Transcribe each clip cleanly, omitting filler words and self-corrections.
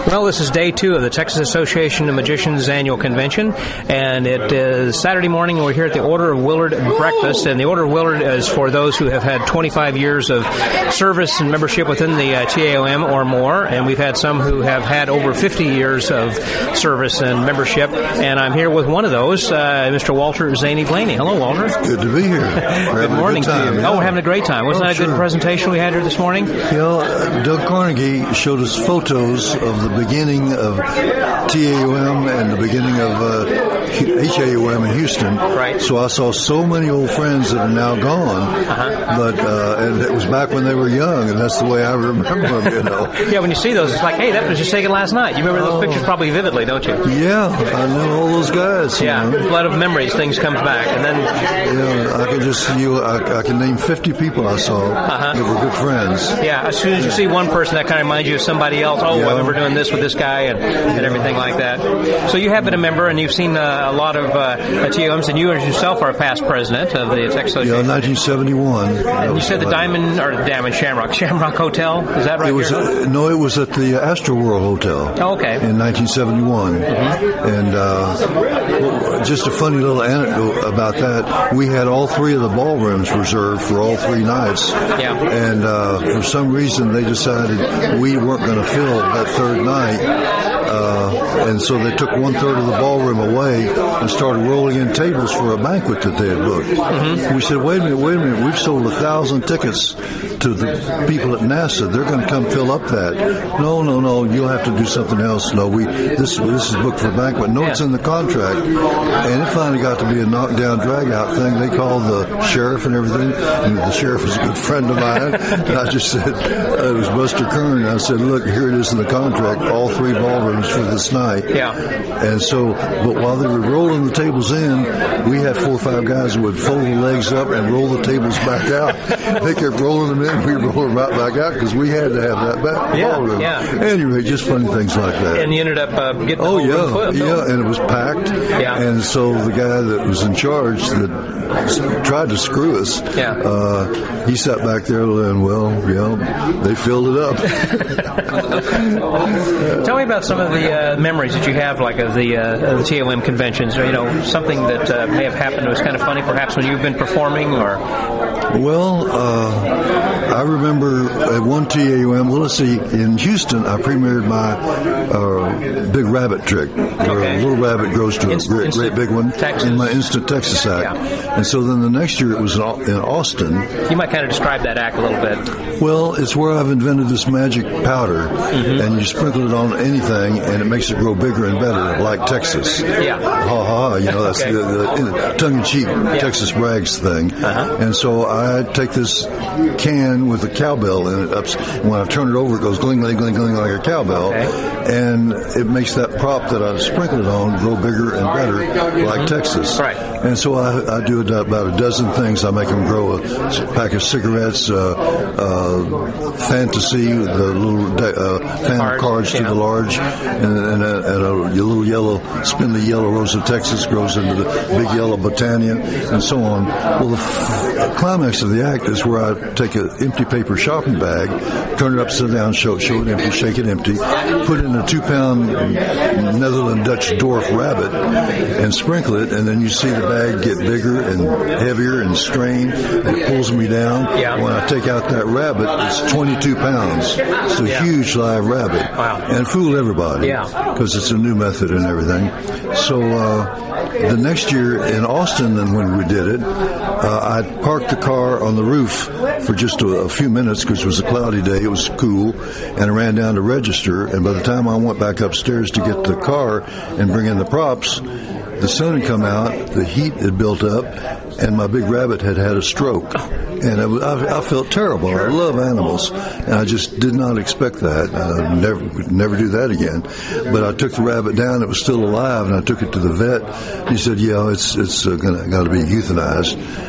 Well, this is day 2 of the Texas Association of Magicians annual convention, and it is Saturday morning, and we're here at the Order of Willard breakfast, and the Order of Willard is for those who have had 25 years of service and membership within the TAOM or more, and we've had some who have had over 50 years of service and membership, and I'm here with one of those, Mr. Walter Zaney Blaney. Hello, Walter. Good to be here. Good morning to you. Yeah. Oh, we're having a great time. Wasn't that a good presentation we had here this morning? Doug Carnegie showed us photos of the beginning of TAOM and the beginning of HAOM in Houston. Right. So I saw so many old friends that are now gone, but and it was back when they were young, and that's the way I remember them, you know. Yeah, when you see those, it's like, hey, that was just taken last night. You remember those pictures probably vividly, don't you? Yeah, I know all those guys. Yeah, you know. a lot of memories, things comes back, and then... Yeah, I can just see you, I can name 50 people I saw that were good friends. Yeah, as soon as you see one person, that kind of reminds you of somebody else. Oh, I remember doing this with this guy and everything like that. So you have been a member, and you've seen a lot of TOMs, and you yourself are a past president of the Texas Association. Yeah, 1971. And you said the Shamrock Hotel, is that right? It was it was at the Astroworld Hotel. Oh, okay. In 1971. And just a funny little anecdote about that, we had all 3 of the ballrooms reserved for all 3 nights. Yeah. And for some reason, they decided we weren't going to fill that 3rd night. And so they took 1/3 of the ballroom away and started rolling in tables for a banquet that they had booked. We said, wait a minute, we've sold 1,000 tickets to the people at NASA. They're going to come fill up that. No, you'll have to do something else. No, this is booked for a banquet. No, it's in the contract. And it finally got to be a knockdown, drag-out thing. They called the sheriff and everything, and the sheriff was a good friend of mine. And I just said, it was Buster Kern. I said, look, here it is in the contract, all 3 ballrooms for this night. Yeah. And so, but while they were rolling the tables in, we had 4 or 5 guys who would fold the legs up and roll the tables back out. They kept rolling them in, we rolled them right back out because we had to have that ballroom. Yeah. Anyway, just funny things like that. And you ended up getting the whole room filled. Yeah, and it was packed. Yeah. And so the guy that was in charge that tried to screw us, he sat back there and, they filled it up. Tell me about some of the memories that you have, like of the TOM conventions, or something that may have happened that was kind of funny, perhaps when you've been performing, or... Well, I remember at one TAOM, let's see, in Houston, I premiered my Big Rabbit trick, where a little rabbit grows to a great big one, Texas. in my Instant Texas act. Yeah. And so then the next year it was in Austin. You might kind of describe that act a little bit. Well, it's where I've invented this magic powder, and you sprinkle it on anything, and it makes it grow bigger and better, like Texas. Yeah. That's the tongue-in-cheek Texas Brags thing. And so I take this can with a cowbell in it. When I turn it over, it goes gling, gling, gling, gling like a cowbell. And it makes that prop that I sprinkled it on grow bigger and better, like Texas. Right. And so I do about a dozen things. I make them grow a pack of cigarettes, Fantasy, the little fan cards to the large, and a little yellow, spindly yellow rose of Texas grows into the big yellow Botania, and so on. Well, the climax of the act is where I take an empty paper shopping bag, turn it upside down, show it empty, shake it empty, put it in a 2-pound Netherland Dutch dwarf rabbit, and sprinkle it, and then you see the bag get bigger and heavier and strain, and it pulls me down. Yeah. When I take out that rabbit, it's 22 pounds. It's a huge live rabbit. Wow. And fool everybody. Yeah. Because it's a new method and everything. So the next year in Austin, then when we did it, I parked the car on the roof for just a few minutes because it was a cloudy day. It was cool. And I ran down to register. And by the time I went back upstairs to get the car and bring in the props, the sun had come out, the heat had built up, and my big rabbit had a stroke. And I felt terrible. I love animals, and I just did not expect that. I'd never do that again. But I took the rabbit down; it was still alive, and I took it to the vet. He said, "Yeah, it's got to be euthanized."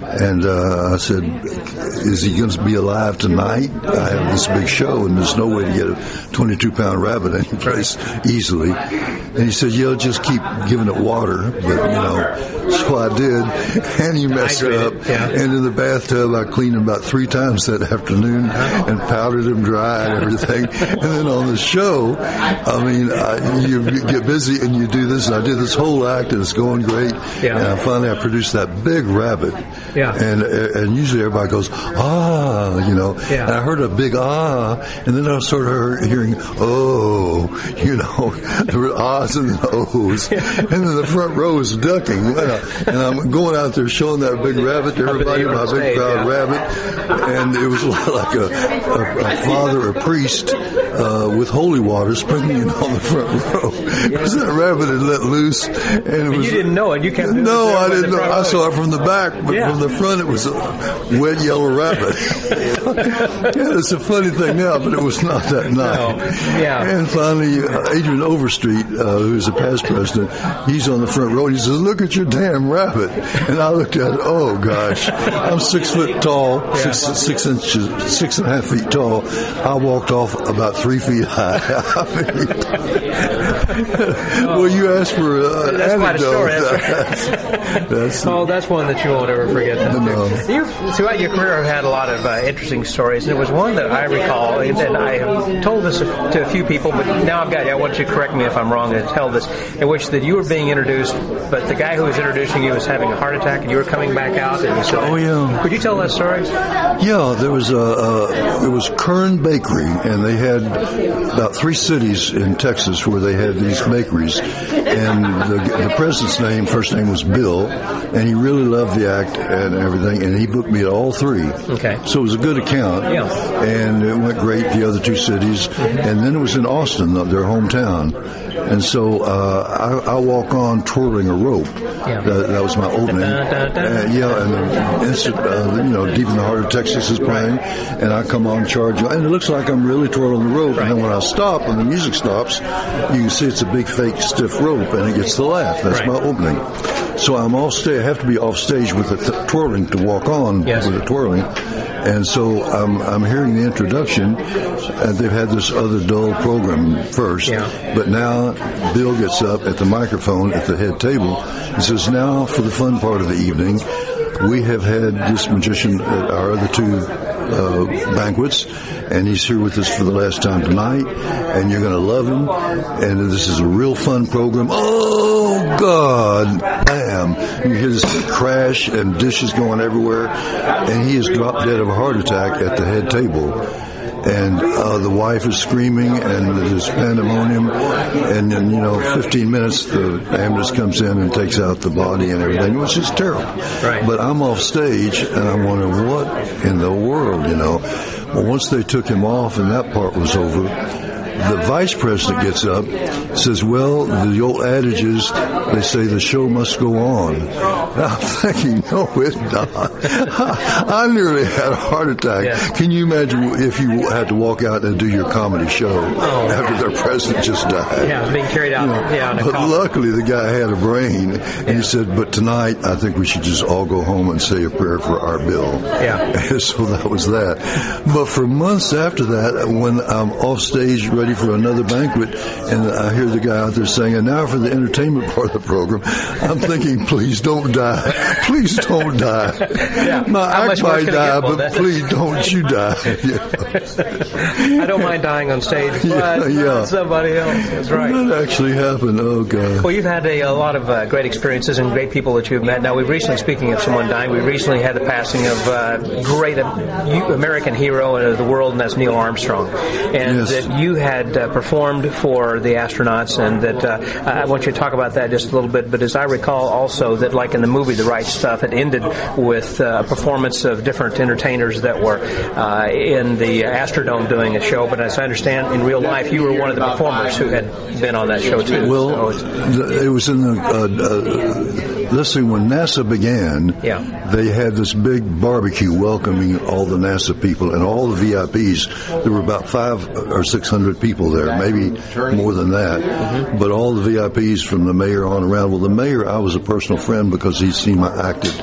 And I said, is he going to be alive tonight? I have this big show, and there's no way to get a 22-pound rabbit any place easily. And he said, yeah, just keep giving it water. But, so I did, and he messed it up. Yeah. And in the bathtub, I cleaned him about 3 times that afternoon and powdered him dry and everything. And then on the show, you get busy and you do this, and I did this whole act, and it's going great. Yeah. And finally I produced that big rabbit. Yeah. And usually everybody goes, ah, Yeah. And I heard a big ah, and then I started hearing, oh, there were ahs and ohs. And then the front row is ducking. And I'm going out there showing that big rabbit to everybody, my big proud rabbit. And it was like a father, a priest, with holy water sprinkling it on the front row. Because that rabbit had let loose. And you didn't know it. You kept doing No, I didn't know. I saw it from the back, but from the front it was a wet yellow rabbit. It's a funny thing now, but it was not that night. No. Yeah. And finally, Adrian Overstreet, who's a past president, he's on the front row, and he says, look at your damn rabbit. And I looked at it, oh gosh, I'm 6 foot tall, 6.5 feet tall. I walked off about 3 feet high. Well, you asked for an that's anecdote. Quite a story. That's one that you won't ever forget. No. You've, throughout your career, have had a lot of interesting stories. And there was one that I recall, and I have told this to a few people, but now I've got you. I want you to correct me if I'm wrong and tell this, in which that you were being introduced, but the guy who was introducing you was having a heart attack, and you were coming back out. And you said, oh, yeah. Could you tell that story? Yeah, there was it was Kern Bakery, and they had about 3 cities in Texas where they had these bakeries. And the president's first name was Bill, and he really loved the act and everything, and he booked me at all 3. Okay. So it was a good account. Yeah. And it went great, the other 2 cities. And then it was in Austin, their hometown. And so I walk on twirling a rope. Yeah. That was my opening. And the instant, Deep in the Heart of Texas is playing, and I come on charge, and it looks like I'm really twirling the rope. Right. And then when I stop, when the music stops, you can see it's a big fake stiff rope, and it gets the laugh. That's my opening. So I'm off stage. I have to be off stage with the twirling to walk on with the twirling. And so I'm hearing the introduction, and they've had this other dull program first, but now Bill gets up at the microphone at the head table and says, now for the fun part of the evening, we have had this magician at our other 2 banquets, and he's here with us for the last time tonight, and you're going to love him, and this is a real fun program. Oh, God, bam. You hear this crash and dishes going everywhere, and he is dropped dead of a heart attack at the head table. And the wife is screaming, and there's pandemonium, and then, 15 minutes, the ambulance comes in and takes out the body and everything, which is terrible. Right. But I'm off stage, and I'm wondering, what in the world, Well, once they took him off and that part was over, the vice president gets up, says, well, the old adage is, they say the show must go on. And I'm thinking, no, it's not. I nearly had a heart attack. Yeah. Can you imagine if you had to walk out and do your comedy show after their president just died? Yeah, being carried out. But luckily the guy had a brain, and he said, but tonight I think we should just all go home and say a prayer for our Bill. Yeah. And so that was that. But for months after that, when I'm off stage ready for another banquet, and I hear the guy out there saying, and now for the entertainment part of the program, I'm thinking, please don't die. Please don't die. My act might die, but please don't you die. I don't mind dying on stage, but somebody else. That's right. That actually happened. Oh, God. Well, you've had a lot of great experiences and great people that you've met. Now, we've recently, speaking of someone dying, we recently had the passing of great American hero of the world, and that's Neil Armstrong. And that you had performed for the astronauts, and that I want you to talk about that just a little bit. But as I recall also that, like in the movie The Right Stuff, it ended with a performance of different entertainers that were in the Astrodome doing a show. But as I understand, in real life, you were one of the performers who had been on that show too. Well, it was in the let's see, when NASA began, they had this big barbecue welcoming all the NASA people and all the VIPs. There were about 500 or 600 people there, maybe more than that. Mm-hmm. But all the VIPs from the mayor on around. Well, the mayor, I was a personal friend because he'd seen my act at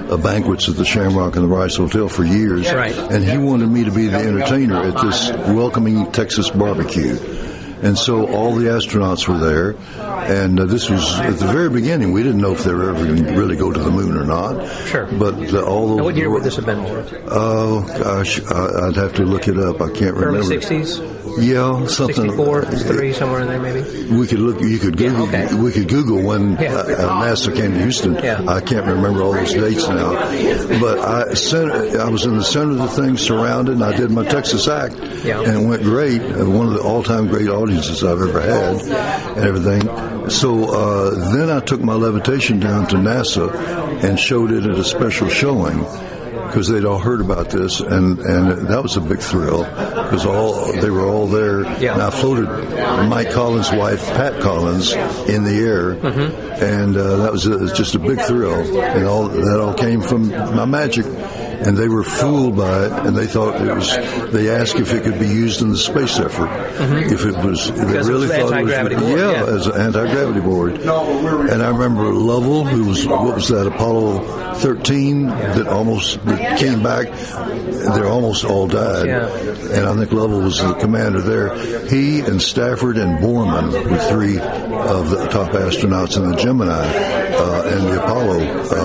banquets at the Shamrock and the Rice Hotel for years. Right. And he wanted me to be the entertainer at this welcoming Texas barbecue. And so all the astronauts were there, and this was at the very beginning. We didn't know if they were ever going to really go to the moon or not. Sure. But all Now, what year would this have been? Oh gosh, I'd have to look it up. I can't remember. Early 60s. Yeah, something. 64, 3, somewhere in there, maybe. We could look. You could Google. Yeah, okay. We could Google when NASA came to Houston. Yeah. I can't remember all those dates now, but I was in the center of the thing, surrounded, and I did my Texas act, and it went great. One of the all-time great audiences I've ever had, and everything. So then I took my levitation down to NASA and showed it at a special showing, because they'd all heard about this, and that was a big thrill, because they were all there. Yeah. And I floated Mike Collins' wife, Pat Collins, in the air, and that was just a big thrill. And that all came from my magic. And they were fooled by it, and they thought they asked if it could be used in the space effort. If it was, they really thought it was, as an anti-gravity board. And I remember Lovell, who was, what was that, Apollo 13, that came back. They almost all died. And I think Lovell was the commander there. He and Stafford and Borman were 3 of the top astronauts in the Gemini and the Apollo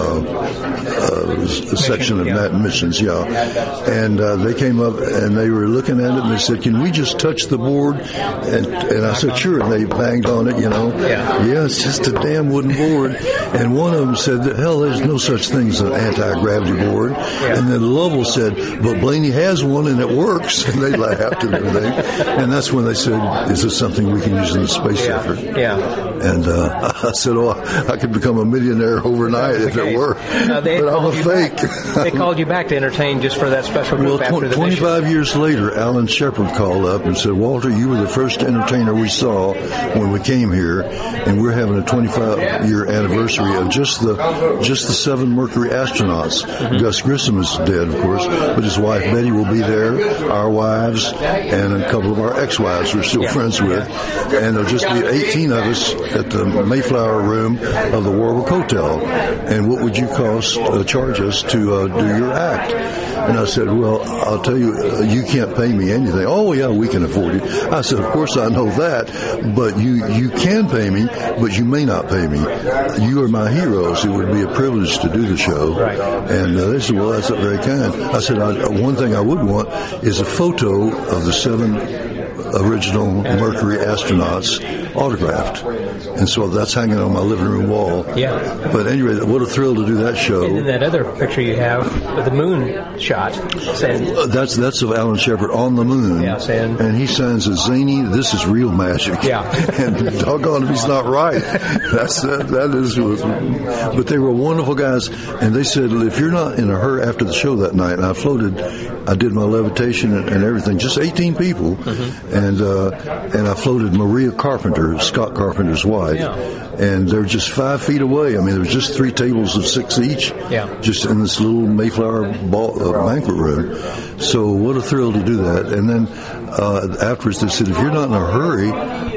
section of that missions, and they came up and they were looking at it and they said, "Can we just touch the board?" And I said, "Sure." And they banged on it, Yeah, it's just a damn wooden board. And one of them said, "Hell, there's no such thing as an anti-gravity board." And then Lovell said, "But Blaney has one and it works." And they laughed and everything. And that's when they said, "Is this something we can use in the space effort?" And I said, "Oh, I could become a millionaire overnight if it were." But I'm a fake. They called you back to entertain just for that special group after the 25 years later, Alan Shepard called up and said, "Walter, you were the first entertainer we saw when we came here, and we're having a 25-year anniversary of just the 7 Mercury astronauts. Gus Grissom is dead, of course, but his wife Betty will be there, our wives, and a couple of our ex-wives we're still friends with, and there'll just be 18 of us at the Mayflower room of the Warwick Hotel. And what would you charge us to do your act?" And I said, "Well, I'll tell you, you can't pay me anything." "Oh, yeah, we can afford you." I said, "Of course I know that, but you can pay me, but you may not pay me. You are my heroes. It would be a privilege to do the show." And they said, "Well, that's very kind." I said, "One thing I would want is a photo of the 7 original Mercury astronauts autographed." And so that's hanging on my living room wall. But anyway, what a thrill to do that show. And then that other picture you have with the moon shot. That's of Alan Shepard on the moon. And he signs as "Zany, this is real magic." And doggone if he's not right. That is. But they were wonderful guys. And they said, "If you're not in a hurry," after the show that night, and I did my levitation and everything, just 18 people. And I floated Maria Carpenter, Scott Carpenter's wife. And they're just 5 feet away. I mean, there's just 3 tables of 6 each, just in this little Mayflower banquet room. So what a thrill to do that. And then afterwards they said, "If you're not in a hurry,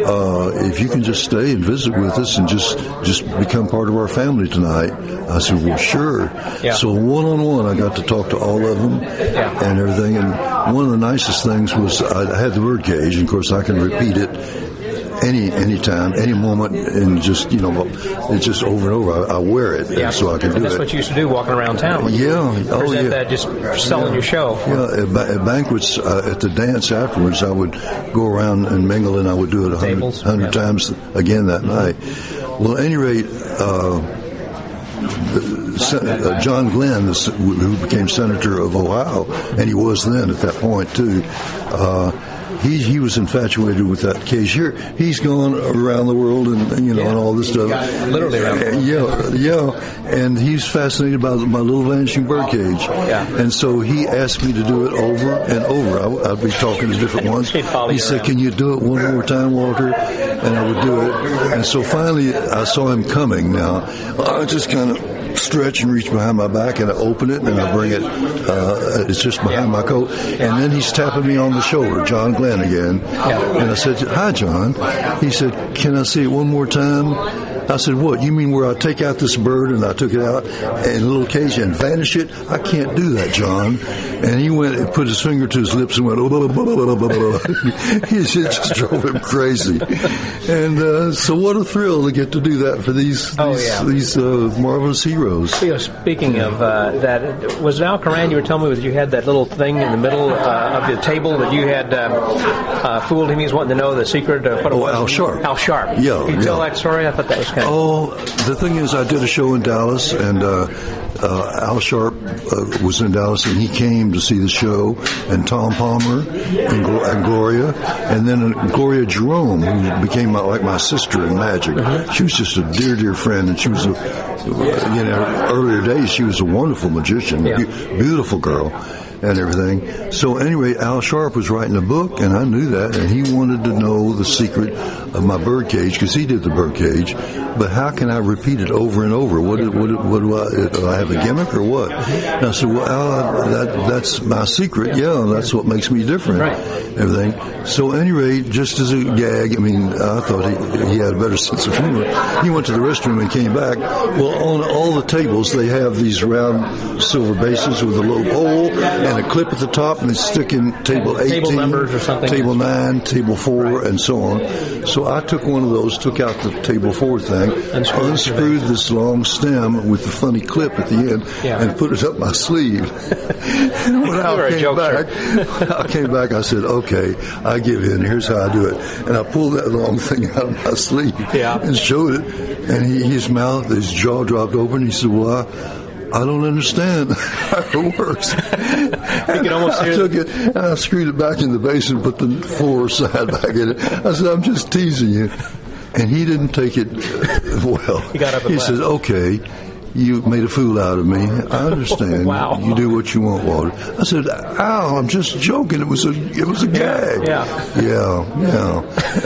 if you can just stay and visit with us and just become part of our family tonight." I said, "Well, sure." So one-on-one, I got to talk to all of them and everything. And one of the nicest things was I had the bird cage, and of course I can repeat it any time, any moment, and just, it's just over and over. I wear it, so I can do it. That's what you used to do, walking around town. Present that, just selling your show. At banquets, at the dance afterwards, I would go around and mingle, and I would do it 100 times again that night. Well, at any rate, John Glenn, who became Senator of Ohio, and he was then at that point too, he was infatuated with that cage. Here, he's gone around the world and and all this stuff. Literally around the world. And he's fascinated by my little vanishing bird cage. And so he asked me to do it over and over. I'd be talking to different ones. He said, "Can you do it one more time, Walter?" And I would do it. And so finally, I saw him coming. Now, I just kind of stretch and reach behind my back, and I open it and I bring it. It's just behind my coat, and then he's tapping me on the shoulder, John Glenn again. And I said, "Hi, John." He said, "Can I see it one more time?" I said, what, you mean where I take out this bird and I took it out in a little cage and vanish it? I can't do that, John. And he went and put his finger to his lips and went, it just drove him crazy. And so what a thrill to get to do that for these marvelous heroes. Speaking of that, was it Al Coran you were telling me that you had that little thing in the middle of the table that you had fooled him? He was wanting to know the secret of what it was. Al Sharp. Al Sharp. Yeah. Can you tell that story? I thought that was kind of... Oh, the thing is, I did a show in Dallas, and Al Sharp was in Dallas, and he came to see the show, and Tom Palmer and Gloria, and then Gloria Jerome, who became like my sister in magic. Mm-hmm. She was just a dear friend, and she was earlier days, she was a wonderful magician, beautiful girl. And everything. So anyway, Al Sharp was writing a book, and I knew that, and he wanted to know the secret of my bird cage, because he did the bird cage. But how can I repeat it over and over? What do I have a gimmick or what? And I said, well, Al, that's my secret. Yeah, that's what makes me different. Right. Everything. So anyway, just as a gag, I mean, I thought he had a better sense of humor. He went to the restroom and came back. Well, on all the tables, they have these round silver bases with a little pole and a clip at the top, and they stick in table 18, table numbers or something, table 9, table 4, and so on. So I took one of those, took out the table 4 thing, unscrewed this long stem with the funny clip at the end, and put it up my sleeve. And when I came back, I said, okay, I give in. Here's how I do it. And I pulled that long thing out of my sleeve and showed it. And his mouth, his jaw dropped open. He said, well, I don't understand how it works. You can almost hear I took it and I screwed it back in the base and put the 4 side back in it. I said, I'm just teasing you. And he didn't take it well. He got up and He said, okay, you made a fool out of me. I understand. Wow. You do what you want, Walter. I said, Al, I'm just joking. It was a gag. Yeah.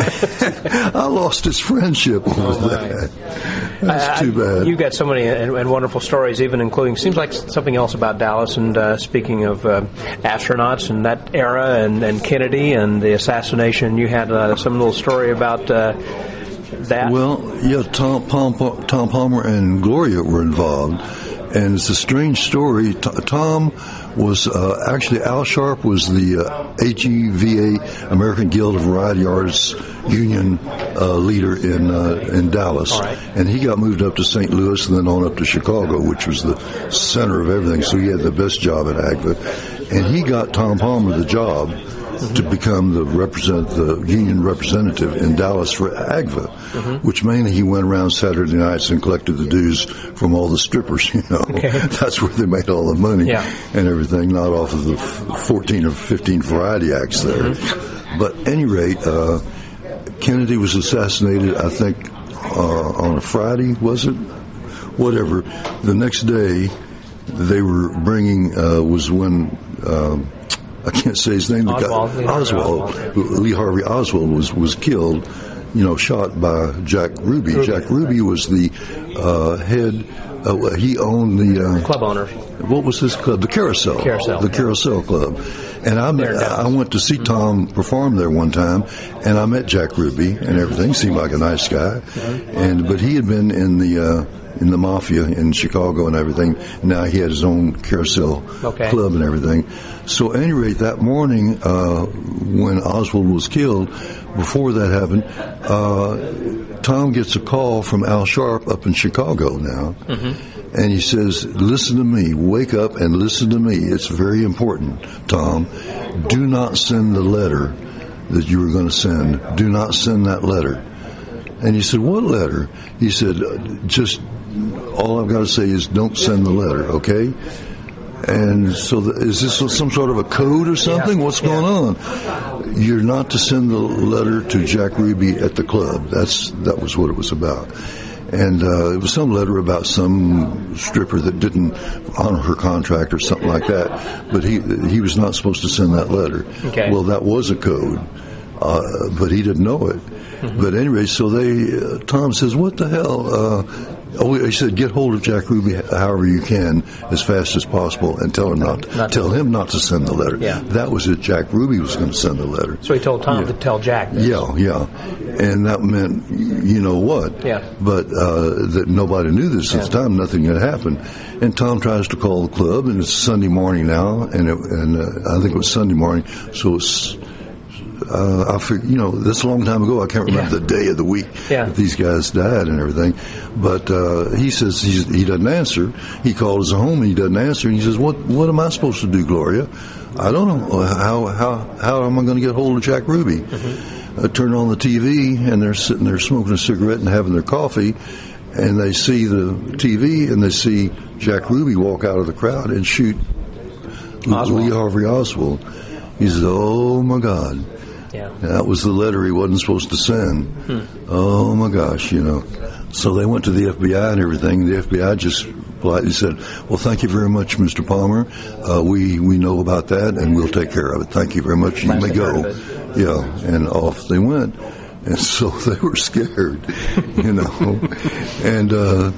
I lost his friendship over that. That's too bad. You've got so many and wonderful stories, even including, seems like something else about Dallas, and speaking of astronauts and that era and Kennedy and the assassination, you had some little story about that. Well, yeah, Tom Palmer and Gloria were involved, and it's a strange story. Tom was actually, Al Sharp was the HEVA, American Guild of Variety Artists Union leader in Dallas, right. And he got moved up to St. Louis and then on up to Chicago, which was the center of everything. So he had the best job at AGVA, and he got Tom Palmer the job to become the union representative in Dallas for AGVA, which mainly he went around Saturday nights and collected the dues from all the strippers, Okay. That's where they made all the money and everything, not off of the 14 or 15 variety acts there. But at any rate, Kennedy was assassinated, I think, on a Friday, was it? Whatever. The next day, they were bringing, was when... I can't say his name. Lee Harvey Oswald was killed, shot by Jack Ruby. Jack Ruby was the head. He owned the club owner. What was his club? The Carousel. The Carousel Club. And I went to see Tom perform there one time, and I met Jack Ruby and everything. Seemed like a nice guy, but he had been in the mafia in Chicago and everything. Now he had his own Carousel club and everything. So at any rate, that morning when Oswald was killed, before that happened, Tom gets a call from Al Sharp up in Chicago now, and he says, listen to me, wake up and listen to me. It's very important, Tom. Do not send the letter that you were going to send. Do not send that letter. And he said, what letter? He said, just all I've got to say is don't send the letter, okay? And so is this some sort of a code or something? What's going on? You're not to send the letter to Jack Ruby at the club. That was what it was about. And it was some letter about some stripper that didn't honor her contract or something like that. But he was not supposed to send that letter. Okay. Well, that was a code, but he didn't know it. But anyway, so Tom says, what the hell? Oh, he said, get hold of Jack Ruby however you can, as fast as possible, and tell him not to send the letter. Yeah. That was it. Jack Ruby was going to send the letter. So he told Tom to tell Jack this. Yeah. And that meant, you know what? Yeah. But that nobody knew this at the time. Nothing had happened. And Tom tries to call the club, and it's Sunday morning now, and I think it was Sunday morning, so it's... I figured, that's a long time ago. I can't remember the day of the week that these guys died and everything. But he says he doesn't answer. He called his home and he doesn't answer. And he says, "What am I supposed to do, Gloria? I don't know. How am I going to get hold of Jack Ruby?" Mm-hmm. I turn on the TV and they're sitting there smoking a cigarette and having their coffee, and they see the TV and they see Jack Ruby walk out of the crowd and shoot Lee Harvey Oswald. He says, "Oh my God." Yeah. That was the letter he wasn't supposed to send. Oh my gosh, So they went to the FBI and everything. The FBI just politely said, "Well, thank you very much, Mr. Palmer. We know about that and we'll take care of it. Thank you very much. You may go." Yeah, and off they went. And so they were scared, And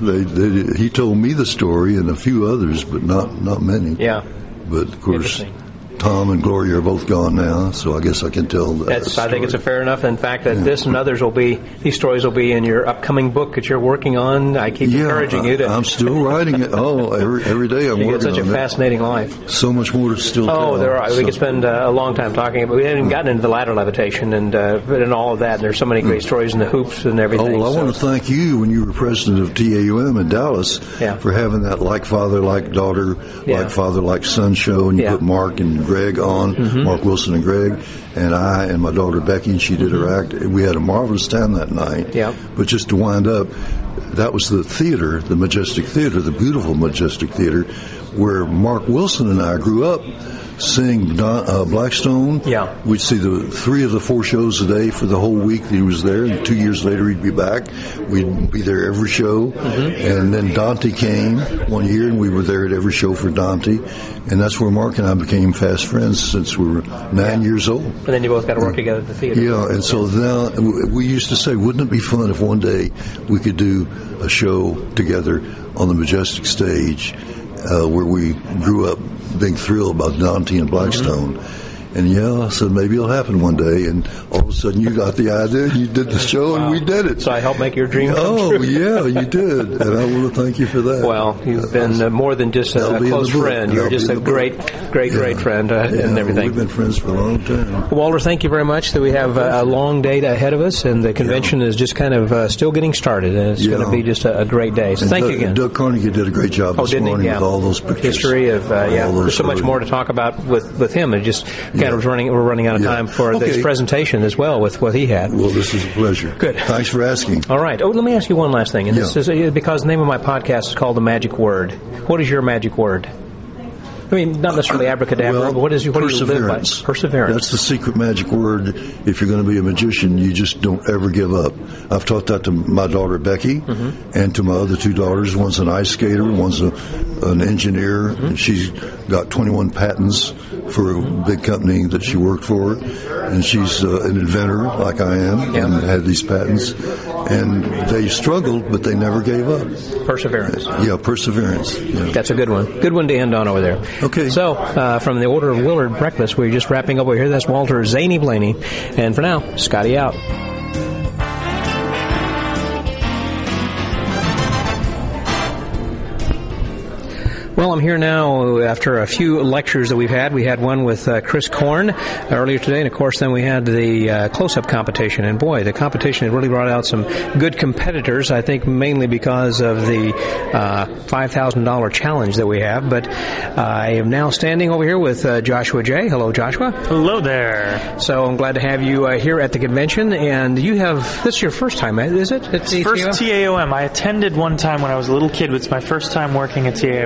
he told me the story and a few others, but not many. Yeah. But of course, Tom and Gloria are both gone now, so I guess I can tell that. I think it's a fair enough. In fact, that this and others these stories will be in your upcoming book that you're working on. I keep encouraging you to. I'm still writing it. Oh, every day I'm working on it. You get such a fascinating life. So much more to still tell. Oh, there are. We could spend a long time talking about. We haven't even gotten into the ladder levitation and all of that. And there's so many great stories in the hoops and everything. Oh, well, I want to thank you when you were president of TAUM in Dallas for having that like father, like daughter, like father, like son show, and you put Mark and Greg on. Mark Wilson and Greg, and I and my daughter Becky, and she did her act. We had a marvelous time that night. Yeah. But just to wind up, that was the theater, the Majestic Theater, the beautiful Majestic Theater, where Mark Wilson and I grew up seeing Blackstone. Yeah. We'd see 3 of the 4 shows a day for the whole week that he was there, and 2 years later he'd be back. We'd be there every show. And then Dante came one year, and we were there at every show for Dante. And that's where Mark and I became fast friends since we were 9 years old. And then you both got to work together at the theater. Yeah, and so now we used to say, wouldn't it be fun if one day we could do a show together on the Majestic stage where we grew up being thrilled about Dante and Blackstone. And I said, maybe it'll happen one day. And all of a sudden you got the idea, you did the show, and we did it. So I helped make your dream come true. Oh, yeah, you did. And I want to thank you for that. Well, you've been more than just a close friend. You're just a great friend and everything. We've been friends for a long time. Walter, thank you very much. We have a long day ahead of us, and the convention is just kind of still getting started. And it's going to be just a great day. So thank you again. Doug Carnegie did a great job this morning with all those pictures. History of, there's so much more to talk about with him. It just we're running out of time for this presentation as well with what he had. Well, this is a pleasure. Good. Thanks for asking. All right. Oh, let me ask you one last thing. And this is because the name of my podcast is called The Magic Word. What is your magic word? I mean, not necessarily abracadabra, but what do you live by? Perseverance. That's the secret magic word. If you're going to be a magician, you just don't ever give up. I've taught that to my daughter Becky and to my other 2 daughters. One's an ice skater, one's an engineer, and she's got 21 patents for a big company that she worked for, and she's an inventor like I am and had these patents. And they struggled, but they never gave up. Perseverance. Yeah, perseverance. Yeah. That's a good one. Good one to end on over there. Okay. So, from the Order of Willard Breakfast, we're just wrapping up over here. That's Walter Zany Blaney. And for now, Scotty out. Well, I'm here now after a few lectures that we've had. We had one with Chris Korn earlier today, and of course then we had the close-up competition. And boy, the competition had really brought out some good competitors, I think mainly because of the $5,000 challenge that we have. But I am now standing over here with Joshua J. Hello, Joshua. Hello there. So I'm glad to have you here at the convention. And you this is your first time, is it? First TAOM. I attended one time when I was a little kid, but it's my first time working at TAOM. It's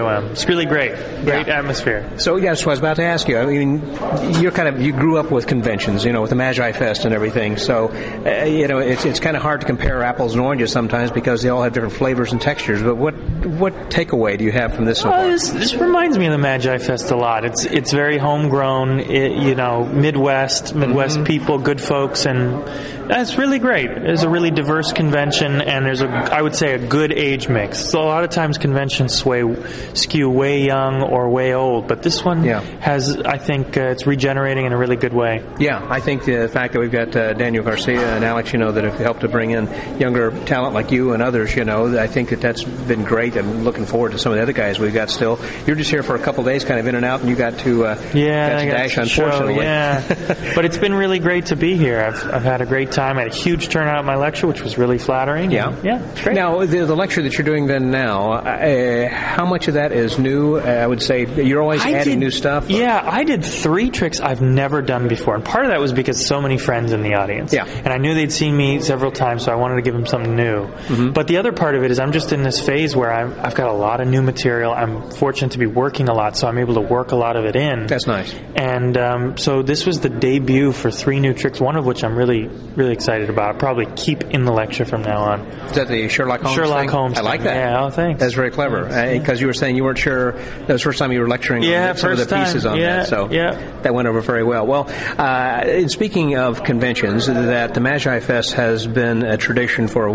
really great atmosphere. So yes, I was about to ask you. I mean, you grew up with conventions, with the Magi Fest and everything. So it's kind of hard to compare apples and oranges sometimes because they all have different flavors and textures. But what takeaway do you have from this so far? This reminds me of the Magi Fest a lot. It's very homegrown, Midwest people, good folks, and that's really great. It's a really diverse convention, and there's I would say a good age mix. So a lot of times conventions skew way young or way old, but this one has, I think, it's regenerating in a really good way. Yeah, I think the fact that we've got Daniel Garcia and Alex, that have helped to bring in younger talent like you and others, I think that's been great. I'm looking forward to some of the other guys we've got still. You're just here for a couple of days, kind of in and out, and you got to dash, unfortunately. But it's been really great to be here. I've had a great time. I had a huge turnout at my lecture, which was really flattering. Yeah, it's great. Now, the lecture that you're doing then now, how much of that is new? I would say you're always adding new stuff. Yeah, I did 3 tricks I've never done before, and part of that was because so many friends in the audience. Yeah. And I knew they'd seen me several times, so I wanted to give them something new. Mm-hmm. But the other part of it is I'm just in this phase where I've got a lot of new material. I'm fortunate to be working a lot, so I'm able to work a lot of it in. That's nice. And so this was the debut for 3 new tricks, one of which I'm really, really excited about. I'll probably keep in the lecture from now on. Is that the Sherlock Holmes thing? Holmes. I like that. Yeah, thanks. That's very clever. Because you were saying you weren't sure, that was the first time you were lecturing on some of the pieces on that. So that went over very well. Well, speaking of conventions, that the Magi Fest has been a tradition for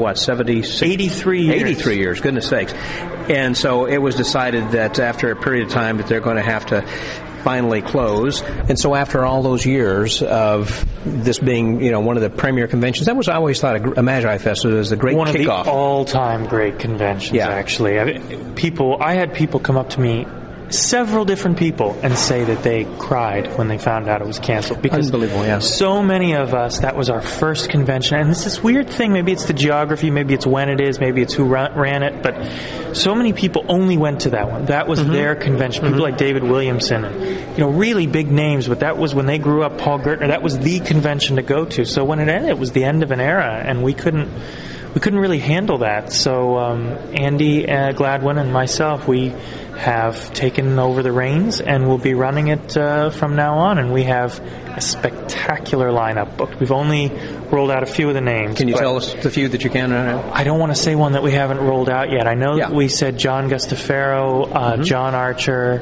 83 years. 83 years, goodness sakes. And so it was decided that after a period of time that they're going to have to finally close. And so after all those years of this being, one of the premier conventions, that was, I always thought a Magi Fest was a great one kickoff. One of the all-time great conventions, actually. I had people come up to me, several different people, and say that they cried when they found out it was canceled. Because unbelievable, yeah. So many of us, that was our first convention. And it's this weird thing. Maybe it's the geography, maybe it's when it is, maybe it's who ran it. But so many people only went to that one. That was their convention. People like David Williamson and, really big names. But that was when they grew up, Paul Gertner, that was the convention to go to. So when it ended, it was the end of an era, and we couldn't really handle that. So Andy Gladwin and myself, we have taken over the reins, and we'll be running it from now on. And we have a spectacular lineup booked. We've only rolled out a few of the names. Can you tell us the few that you can? I don't want to say one that we haven't rolled out yet. I know that we said John Gustafaro, John Archer,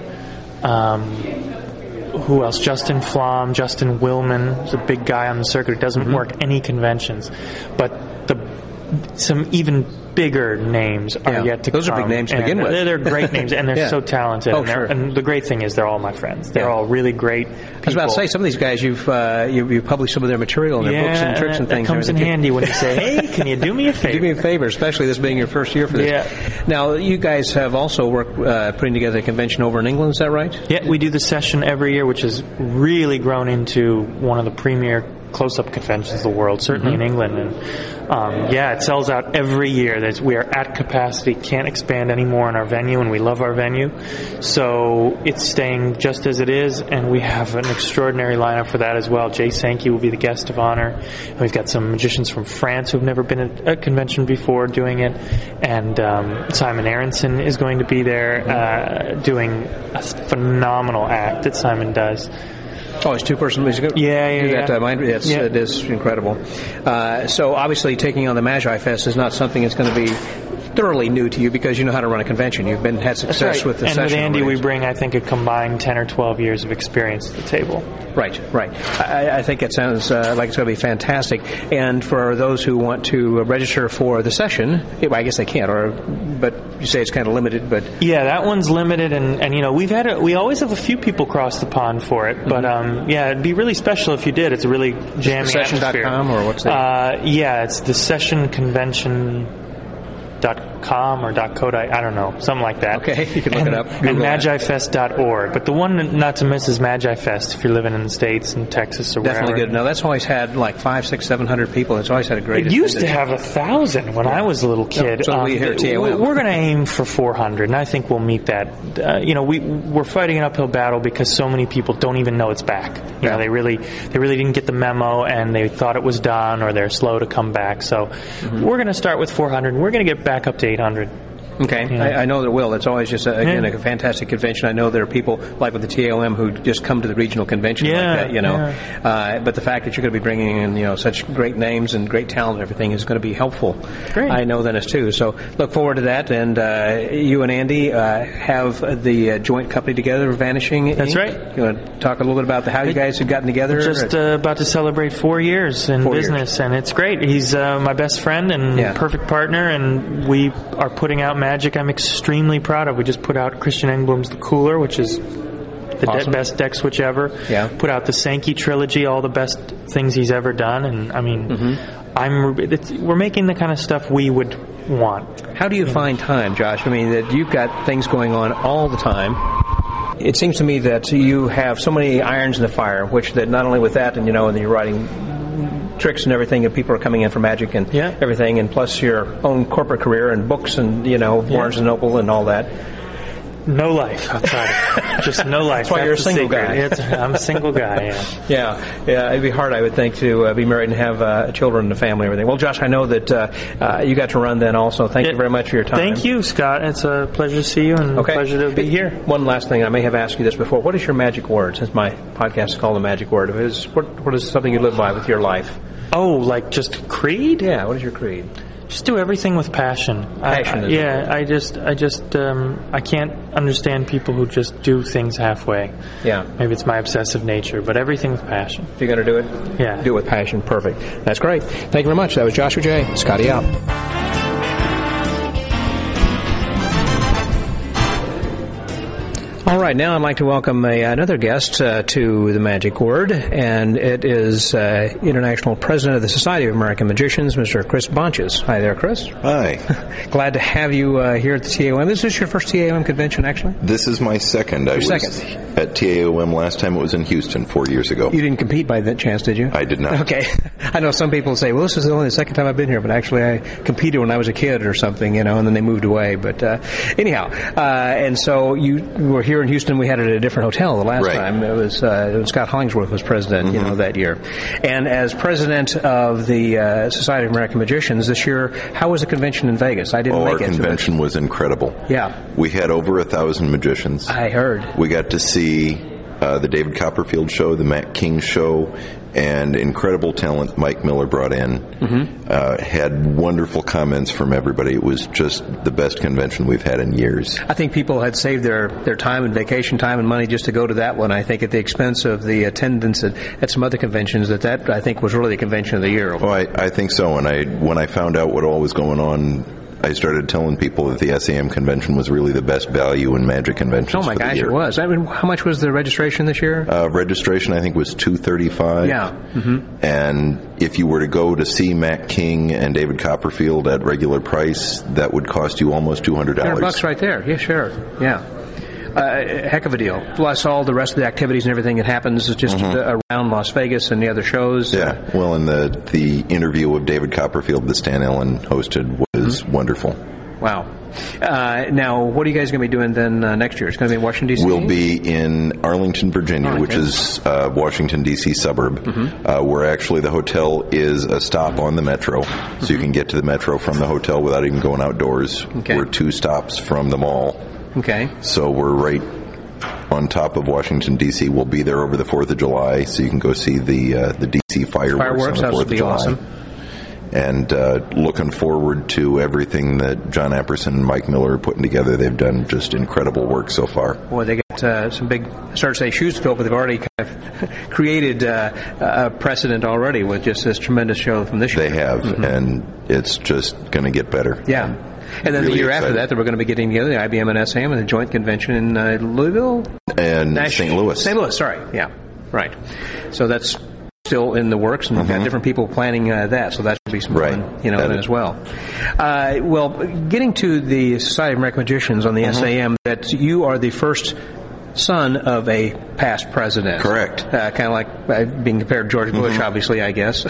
who else? Justin Flom, Justin Willman, who's a big guy on the circuit who doesn't work any conventions. But some even bigger names are yet to come. Those are big names to begin with. They're great names, and they're so talented. Oh, sure. And the great thing is they're all my friends. They're all really great people. I was about to say, some of these guys, you've published some of their material in their books and tricks and things. That comes in handy when you say, hey, can you do me a favor? Do me a favor, especially this being your first year for this. Yeah. Now, you guys have also worked putting together a convention over in England, is that right? Yeah, we do the session every year, which has really grown into one of the premier close-up conventions of the world, certainly in England. And it sells out every year. We are at capacity, can't expand anymore in our venue, and we love our venue. So it's staying just as it is, and we have an extraordinary lineup for that as well. Jay Sankey will be the guest of honor. And we've got some magicians from France who've never been at a convention before doing it. And Simon Aronson is going to be there doing a phenomenal act that Simon does. Oh, it's 2-person music. Yeah. It is incredible. So obviously, taking on the Magi Fest is not something that's going to be thoroughly new to you because you know how to run a convention. You've had success with the session. And with Andy, already. we bring, I think, a combined 10 or 12 years of experience to the table. Right. I think it sounds like it's going to be fantastic. And for those who want to register for the session, I guess they can't. But you say it's kind of limited. But yeah, that one's limited, and we always have a few people cross the pond for it. But it'd be really special if you did. It's a really jamming atmosphere. Session.com or what's that? It's the Session Convention.com or .co. I don't know, something like that. Okay, you can look it up. Google and MagiFest.org. But the one not to miss is MagiFest if you're living in the States and Texas or wherever. Definitely good. No, that's always had like 500, 600, 700 people. It's always had a great. It used to have 1,000 when I was a little kid. So we here at TAOM. We're going to aim for 400, and I think we'll meet that. We're fighting an uphill battle because so many people don't even know it's back. They really didn't get the memo, and they thought it was done, or they're slow to come back. So we're going to start with 400, and we're going to get back up to 800. Okay, I know that it will. It's always just, again, a fantastic convention. I know there are people, like with the TAOM, who just come to the regional convention like that, you know. But the fact that you're going to be bringing in, you know, such great names and great talent and everything is going to be helpful. Great. I know that is too. So look forward to that. And you and Andy have the joint company together, Vanishing That's Inc. right. You want to talk a little bit about how you guys have gotten together? We're just about to celebrate 4 years in 4 business, and it's great. He's my best friend and perfect partner, and we are putting out magic I'm extremely proud of. We just put out Christian Engblom's The Cooler, which is the best deck switch ever. Put out the Sankey trilogy, all the best things he's ever done, and I mean, we're making the kind of stuff we would want. How do you find time, Josh? I mean, that you've got things going on all the time. It seems to me that you have so many irons in the fire, which that not only with that, and you know, and you're writing tricks and everything, and people are coming in for magic and everything, and plus your own corporate career and books and, you know, Barnes and Noble and all that. No life outside of it. Just no life. That's why you're a single guy. I'm a single guy, yeah, it'd be hard, I would think, to be married and have children and a family and everything. Well, Josh, I know that you got to run then also. Thank you very much for your time. Thank you, Scott. It's a pleasure to see you and a pleasure to be here. One last thing, I may have asked you this before. What is your magic word, since my podcast is called The Magic Word? What is something you live by with your life? Oh, like just creed? Yeah, what is your creed? Just do everything with passion. I can't understand people who just do things halfway. Yeah. Maybe it's my obsessive nature, but everything with passion. If you're going to do it, do it with passion. Perfect. That's great. Thank you very much. That was Joshua J. Scotty out. All right, now I'd like to welcome another guest to the Magic Word, and it is International President of the Society of American Magicians, Mr. Chris Bonches. Hi there, Chris. Hi. Glad to have you here at the TAOM. Is this your first TAOM convention, actually? This is my second. I was at TAOM last time. It was in Houston 4 years ago. You didn't compete by that chance, did you? I did not. Okay. I know some people say, well, this is only the second time I've been here, but actually I competed when I was a kid or something, you know, and then they moved away. But anyhow, and so you were here in Houston. We had it at a different hotel the last time. It was Scott Hollingsworth was president, you know, that year. And as president of the Society of American Magicians this year, how was the convention in Vegas? I didn't make it. Our convention was incredible. Yeah. We had over 1,000 magicians. I heard. We got to see the David Copperfield show, the Matt King show, and incredible talent Mike Miller brought in. Had wonderful comments from everybody. It was just the best convention we've had in years. I think people had saved their time and vacation time and money just to go to that one. I think at the expense of the attendance at some other conventions, that I think was really the convention of the year. Oh, I think so. And when I found out what all was going on, I started telling people that the SAM convention was really the best value in magic conventions. Oh my gosh, it was. I mean, how much was the registration this year? Registration, I think, was $235. Yeah. And if you were to go to see Matt King and David Copperfield at regular price, that would cost you almost $200. $100 right there. Yeah, sure. Yeah. Heck of a deal. Plus all the rest of the activities and everything that happens just around Las Vegas and the other shows. Yeah. Well, and the interview of David Copperfield that Stan Allen hosted was wonderful. Wow. Now, what are you guys going to be doing then next year? It's going to be in Washington, D.C.? We'll be in Arlington, Virginia, which is Washington, D.C. suburb, where actually the hotel is a stop on the metro. So you can get to the metro from the hotel without even going outdoors. We're 2 stops from the mall. Okay. So we're right on top of Washington, D.C. We'll be there over the 4th of July, so you can go see the D.C. fireworks on the 4th of July. Awesome. And looking forward to everything that John Apperson and Mike Miller are putting together. They've done just incredible work so far. Boy, they got some big, I started to say shoes to fill, but they've already kind of created a precedent already with just this tremendous show from this year. They have, and it's just going to get better. Yeah. And then really the year after that, we're going to be getting together, the IBM and SAM and the joint convention in Louisville? And St. Louis. St. Louis, sorry. Yeah, right. So that's still in the works, and we've got different people planning that, so that should be some fun, you know, as well. Well, getting to the Society of American Magicians on the SAM, that you are the first son of a past president. Correct. Kind of like being compared to George Bush, obviously, I guess,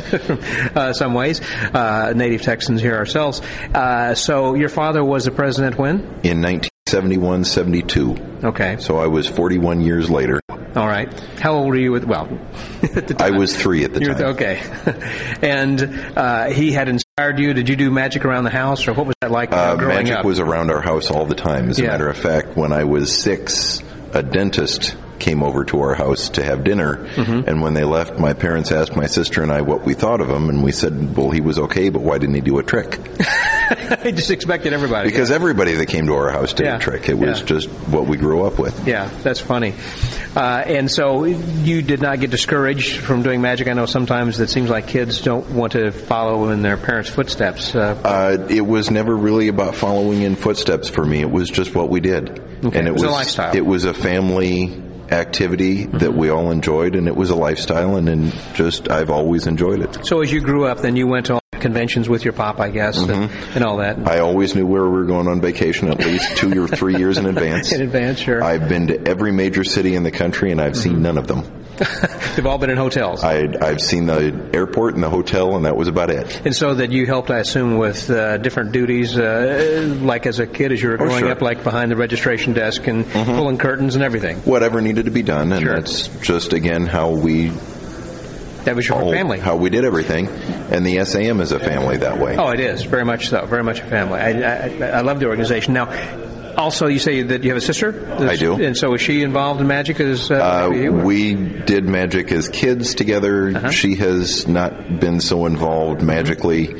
some ways. Native Texans here ourselves. So your father was the president when? In 1971-72. Okay. So I was 41 years later. All right. How old were you at the time? I was 3 at the time. Okay. And he had inspired you. Did you do magic around the house, or what was that like growing magic up? was around our house all the time. As a matter of fact, when I was 6, a dentist came over to our house to have dinner, and when they left, my parents asked my sister and I what we thought of him, and we said, well, he was okay, but why didn't he do a trick? He just expected everybody. Because everybody that came to our house did a trick. It was just what we grew up with. Yeah, that's funny. And so you did not get discouraged from doing magic. I know sometimes it seems like kids don't want to follow in their parents' footsteps. It was never really about following in footsteps for me. It was just what we did. Okay. And it was a lifestyle. It was a family activity that we all enjoyed, and it was a lifestyle, and I've always enjoyed it. So as you grew up, then you went to all the conventions with your pop, I guess, and all that. I always knew where we were going on vacation at least 2 or 3 years in advance. In advance, sure. I've been to every major city in the country, and I've seen none of them. They've all been in hotels. I've seen the airport and the hotel, and that was about it. And so that you helped, I assume, with different duties, like as a kid, as you were growing up, like behind the registration desk and pulling curtains and everything. Whatever needed to be done, and that's just, again, how we... That was your whole family. How we did everything, and the SAM is a family that way. Oh, it is. Very much so. Very much a family. I love the organization. Now, also, you say that you have a sister? I do. And so is she involved in magic as you? We did magic as kids together. She has not been so involved magically,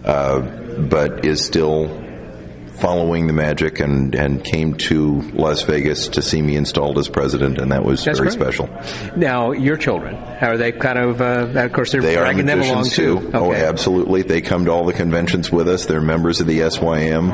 but is still following the magic, and came to Las Vegas to see me installed as president, and that was very special. Now, your children, are they kind of course, they're dragging them along too? Okay. Oh, absolutely. They come to all the conventions with us. They're members of the SYM,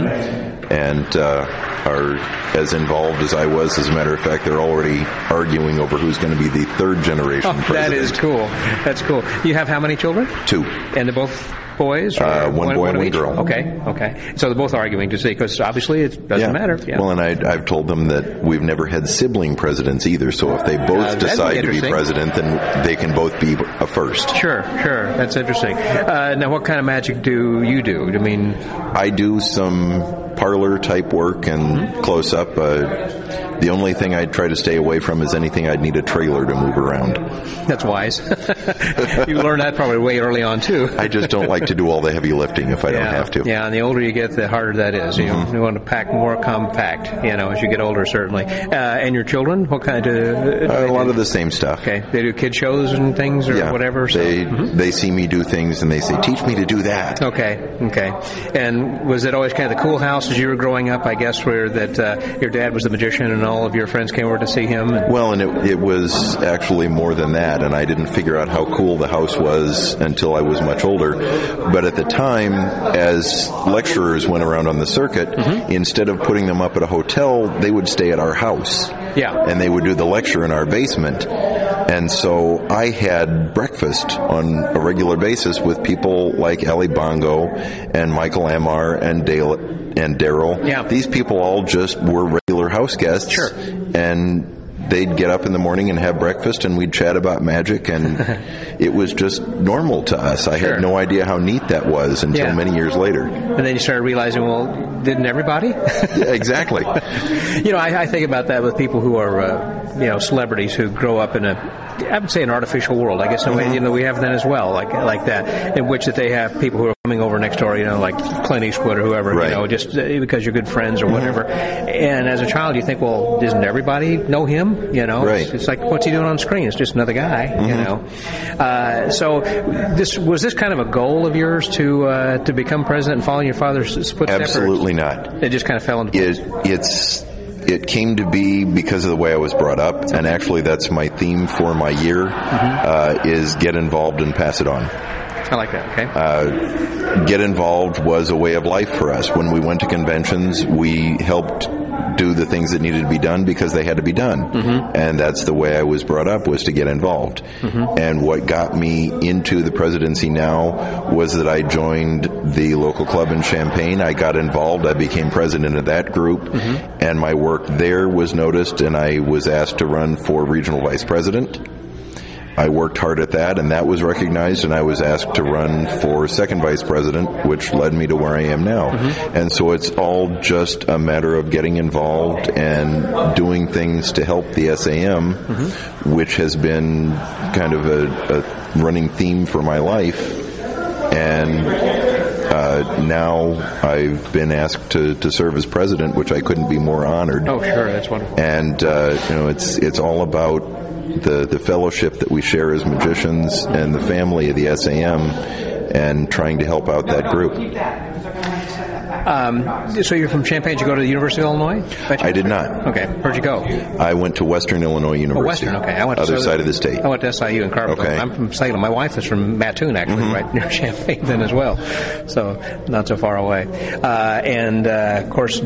and are as involved as I was. As a matter of fact, they're already arguing over who's going to be the third generation president. That is cool. That's cool. You have how many children? 2. And they're both boys? One boy and one girl. Okay. So they're both arguing to see, because obviously it doesn't matter. Yeah. Well, and I've told them that we've never had sibling presidents either, so if they both decide to be president, then they can both be a first. Sure. That's interesting. Now, what kind of magic do you do? I do some parlor type work and close up. The only thing I'd try to stay away from is anything I'd need a trailer to move around. That's wise. You learned that probably way early on, too. I just don't like to do all the heavy lifting if I don't have to. Yeah, and the older you get, the harder that is. You want to pack more compact, as you get older, certainly. And your children, what kind of... a lot of the same stuff. Okay. They do kid shows and things or whatever? So. They see me do things and they say, teach me to do that. Okay. And was it always kind of the cool house as you were growing up, I guess, where that your dad was the magician and all of your friends came over to see him? Well, and it was actually more than that, and I didn't figure out how cool the house was until I was much older. But at the time, as lecturers went around on the circuit, instead of putting them up at a hotel, they would stay at our house. Yeah. And they would do the lecture in our basement. And so I had breakfast on a regular basis with people like Ali Bongo and Michael Amar and Daryl. Yeah. These people all just were regular house guests. Sure. And they'd get up in the morning and have breakfast, and we'd chat about magic, and it was just normal to us. I had no idea how neat that was until many years later. And then you started realizing, well, didn't everybody? Yeah, exactly. I think about that with people who are, celebrities who grow up in I would say an artificial world. I guess we have that as well, like that, in which that they have people who are coming over next door, like Clint Eastwood or whoever, just because you're good friends or whatever. And as a child, you think, well, doesn't everybody know him? Right. It's like, what's he doing on screen? It's just another guy, So was this kind of a goal of yours to become president and follow your father's footsteps? Absolutely not. It just kind of fell into place. It came to be because of the way I was brought up, and actually that's my theme for my year, is get involved and pass it on. I like that, okay. Get involved was a way of life for us. When we went to conventions, we helped do the things that needed to be done because they had to be done. And that's the way I was brought up, was to get involved. And what got me into the presidency now was that I joined the local club in Champaign. I got involved. I became president of that group. And my work there was noticed, and I was asked to run for regional vice president. I worked hard at that, and that was recognized, and I was asked to run for second vice president, which led me to where I am now. And so it's all just a matter of getting involved and doing things to help the SAM, which has been kind of a running theme for my life. And now I've been asked to serve as president, which I couldn't be more honored. Oh, sure, that's wonderful. And it's all about the fellowship that we share as magicians and the family of the SAM, and trying to help out that group. So you're from Champaign. Did you go to the University of Illinois? I did not. Okay. Where'd you go? I went to Western Illinois University. Western, okay. I went to other side of the state. I went to SIU in Carville. Okay. I'm from Salem. My wife is from Mattoon, actually, right near Champaign then as well. So not so far away. Of course,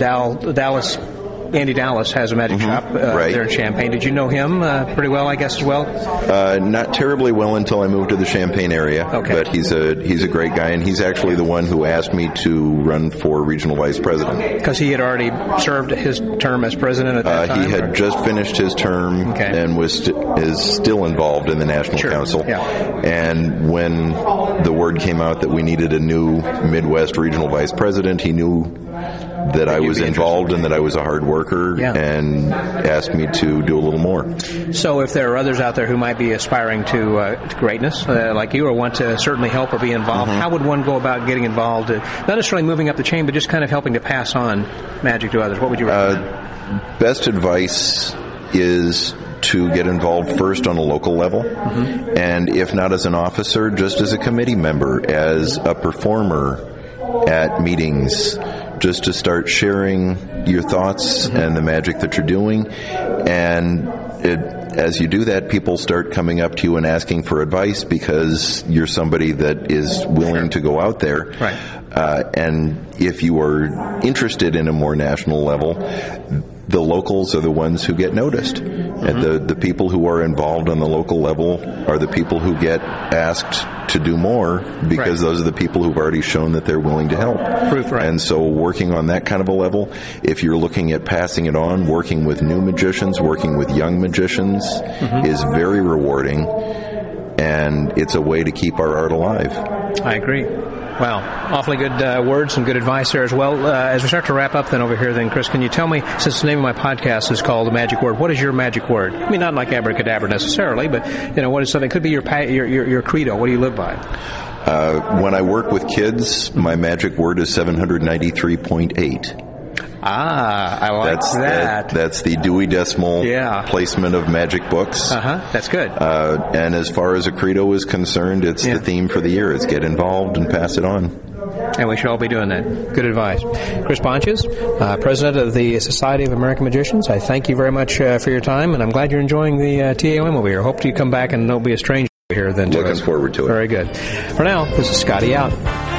Andy Dallas has a magic shop there in Champaign. Did you know him pretty well, I guess, as well? Not terribly well until I moved to the Champaign area. Okay. But he's a great guy, and he's actually the one who asked me to run for regional vice president. Because he had already served his term as president at that time? He had just finished his term and is still involved in the National Council. Yeah. And when the word came out that we needed a new Midwest regional vice president, he knew that I was involved and that I was a hard worker, and asked me to do a little more. So if there are others out there who might be aspiring to greatness, like you, or want to certainly help or be involved, how would one go about getting involved? Not necessarily moving up the chain, but just kind of helping to pass on magic to others. What would you recommend? Best advice is to get involved first on a local level, and if not as an officer, just as a committee member, as a performer at meetings, just to start sharing your thoughts and the magic that you're doing. And as you do that, people start coming up to you and asking for advice because you're somebody that is willing to go out there. Right. And if you are interested in a more national level, the locals are the ones who get noticed. And the people who are involved on the local level are the people who get asked to do more, because those are the people who've already shown that they're willing to help. Proof, right. And so working on that kind of a level, if you're looking at passing it on, working with new magicians, working with young magicians is very rewarding, and it's a way to keep our art alive. I agree. Wow. Awfully good words and good advice there as well. As we start to wrap up then over here then, Chris, can you tell me, since the name of my podcast is called The Magic Word, what is your magic word? I mean, not like abracadabra necessarily, but, what is something? Could be your credo. What do you live by? When I work with kids, my magic word is 793.8. I like that. That's the Dewey Decimal placement of magic books. That's good. And as far as a credo is concerned, it's the theme for the year. It's get involved and pass it on. And we should all be doing that. Good advice. Chris Bonches, President of the Society of American Magicians, I thank you very much for your time, and I'm glad you're enjoying the TAOM over here. Hope you come back and don't be a stranger here then. Looking forward to it. Very good. For now, this is Scotty out.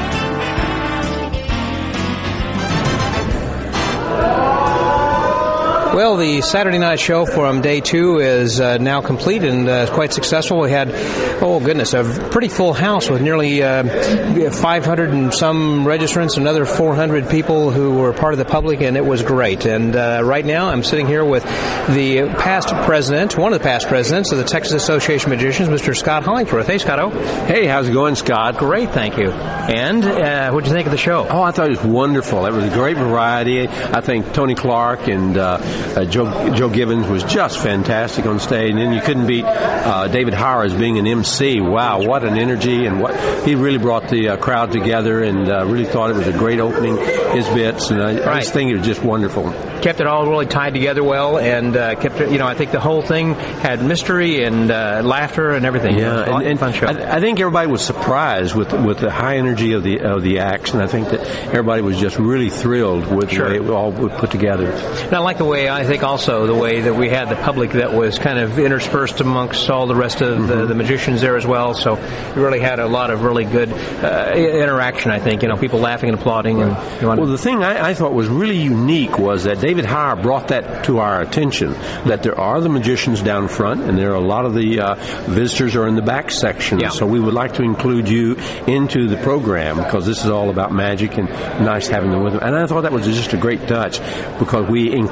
Well, the Saturday night show from day 2 is now complete and quite successful. We had, a pretty full house with nearly 500 and some registrants, another 400 people who were part of the public, and it was great. And right now I'm sitting here with the one of the past presidents of the Texas Association of Magicians, Mr. Scott Hollingsworth. Hey, Scotto. Hey, how's it going, Scott? Great, thank you. And what did you think of the show? Oh, I thought it was wonderful. It was a great variety. I think Tony Clark and Joe Gibbons was just fantastic on stage, and then you couldn't beat David Hauer as being an MC. Wow, what an energy, and what he really brought the crowd together, and really thought it was a great opening, his bits, and I just think it was just wonderful. Kept it all really tied together well, and kept it, I think the whole thing had mystery and laughter and everything. Yeah, and fun show. I think everybody was surprised with the high energy of the acts, and I think that everybody was just really thrilled with the way it all was put together. And I like the way, I think also the way that we had the public that was kind of interspersed amongst all the rest of the magicians there as well. So we really had a lot of really good interaction, I think. People laughing and applauding. Right. Well, the thing I thought was really unique was that David Hauer brought that to our attention, that there are the magicians down front, and there are a lot of the visitors are in the back section. Yeah. So we would like to include you into the program, because this is all about magic, and nice having them with them. And I thought that was just a great touch, because we included them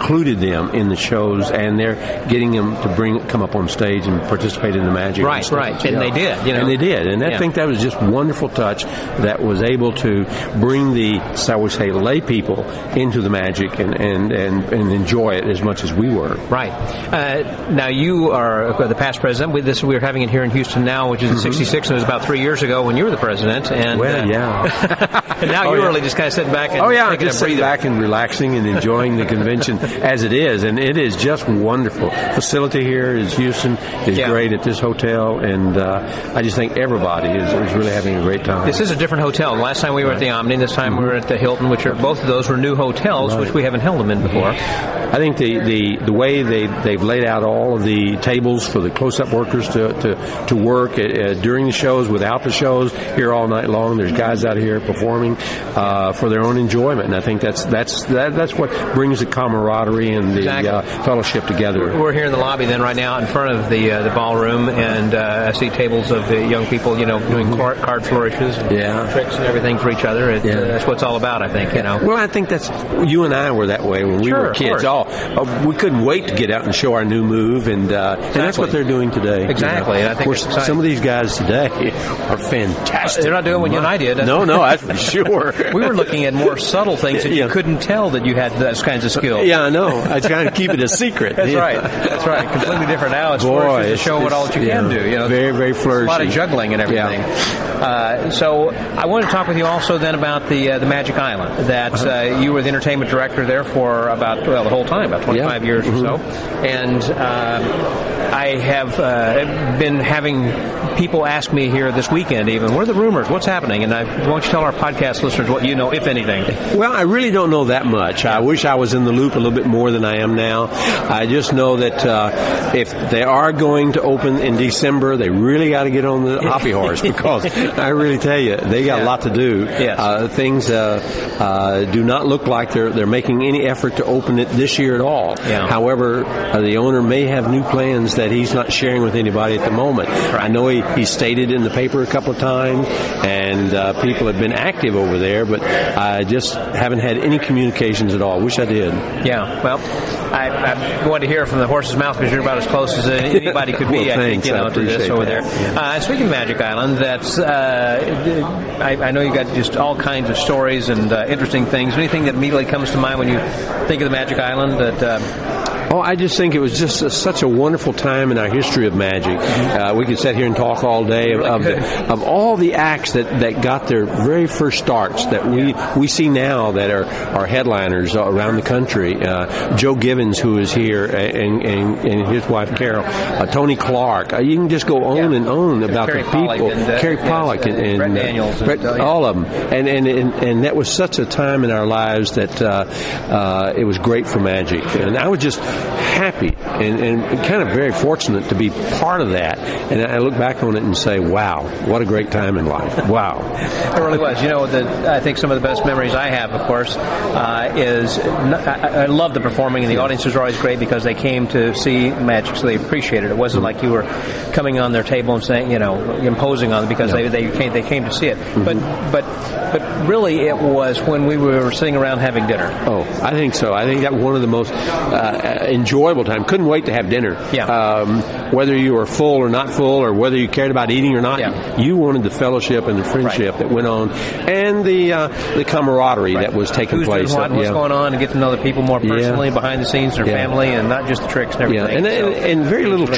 them in the shows, and they're getting them to come up on stage and participate in the magic. Right, and they did. And they did, and I think that was just a wonderful touch that was able to bring the, I would say, lay people into the magic and enjoy it as much as we were. Right. Now you are the past president. We're having it here in Houston now, which is in '66, and it was about 3 years ago when you were the president. And and now you're really just kind of sitting back and just sitting back and relaxing and enjoying the convention as it is, and it is just wonderful. Facility here is Houston is great at this hotel, and I just think everybody is really having a great time. This is a different hotel. The last time we were at the Omni, this time we were at the Hilton, which are both of those were new hotels, which we haven't held them in before. I think the way they've laid out all of the tables for the close-up workers to work during the shows, without the shows, here all night long. There's guys out here performing for their own enjoyment, and I think that's what brings the camaraderie and the fellowship together. We're here in the lobby then right now in front of the ballroom, and I see tables of young people, doing card flourishes, and tricks and everything for each other. That's what it's all about, I think. Well, I think that's you and I were that way when we were kids. We couldn't wait to get out and show our new move, and that's what they're doing today. Exactly, and I think some of these guys today are fantastic. They're not doing what you and I did. No, that's for sure. We were looking at more subtle things that you couldn't tell that you had those kinds of skills. Yeah, I know. I try to keep it a secret. That's right. Completely different now. It's to show what all that you can do. Very, very flourishing. A lot of juggling and everything. So I want to talk with you also then about the Magic Island. That you were the entertainment director there for about the whole time, about 25 years or so. And I have been having people ask me here this weekend even, what are the rumors? What's happening? And I want you to tell our podcast listeners what you know, if anything. Well, I really don't know that much. I wish I was in the loop a little bit more than I am now. I just know that if they are going to open in December, they really got to get on the hoppy horse, because I really tell you, they got a lot to do. Yes. Things do not look like they're making any effort to open it this year at all. Yeah. However, the owner may have new plans that he's not sharing with anybody at the moment. Right. I know he stated in the paper a couple of times, and people have been active over there, but I just haven't had any communications at all. Wish I did. Yeah, well, I want to hear from the horse's mouth, because you're about as close as anybody could be, well, I think, to this over there. Yeah. Speaking of Magic Island, that's I know you got just all kinds of stories and interesting things. Anything that immediately comes to mind when you think of the Magic Island that... I just think it was just such a wonderful time in our history of magic. We could sit here and talk all day of all the acts that got their very first starts that we see now that are headliners around the country. Joe Givens, who is here, and his wife Carol, Tony Clark. You can just go on and on about the people. Carrie Pollock and Brett Daniels, all of them, and that was such a time in our lives that it was great for magic, and I was just happy and kind of very fortunate to be part of that. And I look back on it and say, wow, what a great time in life. Wow. It really was. I think some of the best memories I have, of course, is I love the performing, and the audiences were always great because they came to see magic, so they appreciated it. It wasn't like you were coming on their table and saying, imposing on them, because they came to see it. But really it was when we were sitting around having dinner. Oh, I think so. I think that was one of the most enjoyable time. Couldn't wait to have dinner. Yeah. Whether you were full or not full, or whether you cared about eating or not, you wanted the fellowship and the friendship that went on, and the camaraderie that was taking place. What's going on, and get to know the people more personally behind the scenes, their family, and not just the tricks and everything. And very little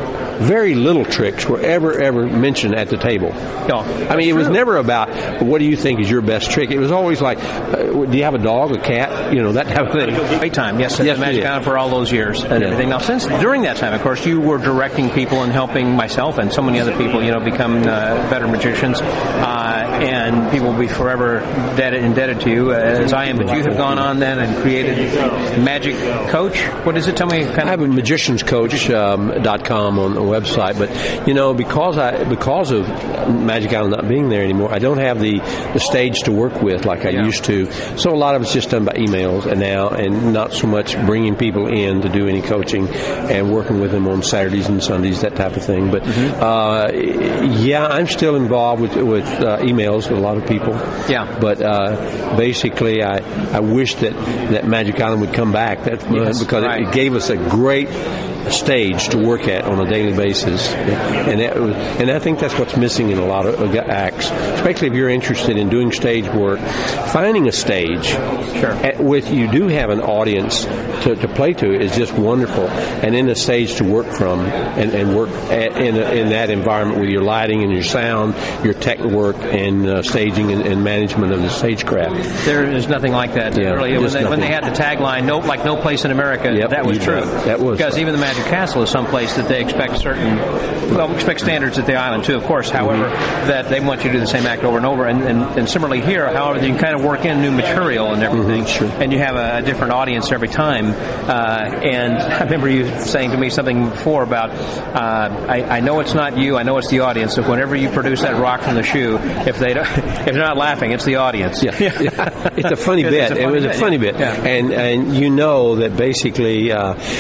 tricks were ever mentioned at the table. No, I mean, it was never about what do you think is your best trick. It was always like, do you have a dog, a cat, that type of thing. Great time, yes, the Magic Island for all those years and everything. Now, during that time, of course, you were directing people and helping myself and so many other people, become better magicians, and people will be forever indebted to you, as I am. But you have gone on then and created Magic Coach. What is it? Tell me. I have a magicianscoach.com on the website, but because of Magic Island not being there anymore, I don't have the stage to work with like I used to. So a lot of it's just done by emails and not so much bringing people in in to do any coaching, and working with them on Saturdays and Sundays, that type of thing. But yeah, I'm still involved with emails with a lot of people. Yeah. But basically, I wish that Magic Island would come back. Because it gave us a great stage to work at on a daily basis, and I think that's what's missing in a lot of acts, especially if you're interested in doing stage work. Finding a stage with you do have an audience to play to is just wonderful, and then a stage to work from and work in that environment with your lighting and your sound, your tech work, and staging and management of the stagecraft. There is nothing like that. Yeah, really, when they had the tagline "No place in America," that was true. That was because even the Magic Castle is someplace that they expect expect standards at the island too, of course. However, that they want you to do the same act over and over, and similarly here. However, you can kind of work in new material and everything, and you have a different audience every time. And I remember you saying to me something before about I know it's not you, I know it's the audience. So whenever you produce that rock from the shoe, if they're not laughing, it's the audience. Yeah. It's a funny bit. It was a funny bit, and you know that basically.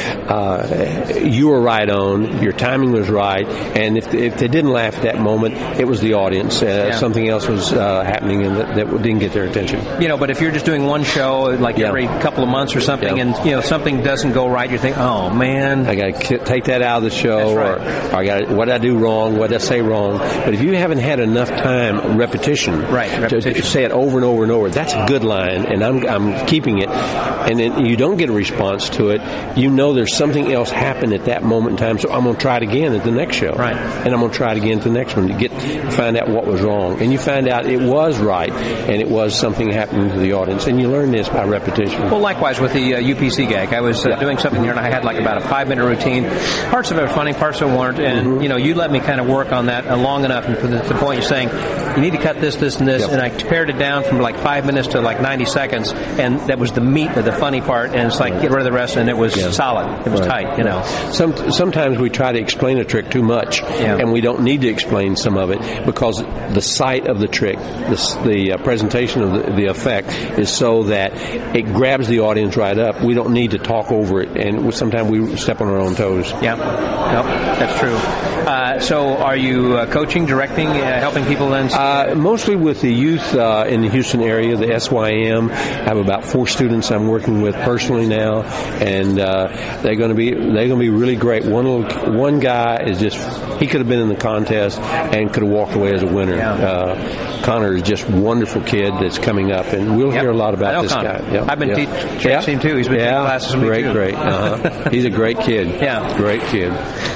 You were right on. Your timing was right, and if they didn't laugh at that moment, it was the audience. Something else was happening, and that didn't get their attention. But if you're just doing one show, like every couple of months or something, and something doesn't go right, you think, "Oh man, I got to take that out of the show," right. or "I got what did I do wrong? What did I say wrong?" But if you haven't had enough time, repetition, to say it over and over and over, that's a good line, and I'm keeping it, and then you don't get a response to it. There's something else happened at that moment in time, so I'm going to try it again at the next show. Right. And I'm going to try it again at the next one to find out what was wrong. And you find out it was right, and it was something happening to the audience. And you learn this by repetition. Well, likewise with the UPC gag. I was doing something here, and I had like about a 5-minute routine. Parts of it were funny, parts of it weren't. And, you let me kind of work on that long enough, and to the point you're saying, you need to cut this, and this. And I pared it down from like 5 minutes to like 90 seconds, and that was the meat of the funny part. And it's like, get rid of the rest, and it was solid. It was tight, Sometimes we try to explain a trick too much, and we don't need to explain some of it because the sight of the trick, the presentation of the effect is so that it grabs the audience right up. We don't need to talk over it, and sometimes we step on our own toes. Yeah, that's true. So are you coaching, directing, helping people then? Mostly with the youth in the Houston area, the SYM. I have about 4 students I'm working with personally now, and they're going to be really great. One guy is he could have been in the contest and could have walked away as a winner. Connor is just a wonderful kid that's coming up, and we'll hear a lot about this Connor. guy. I've been teaching him too. He's been taking classes with me too. Great. He's a great kid. Great kid.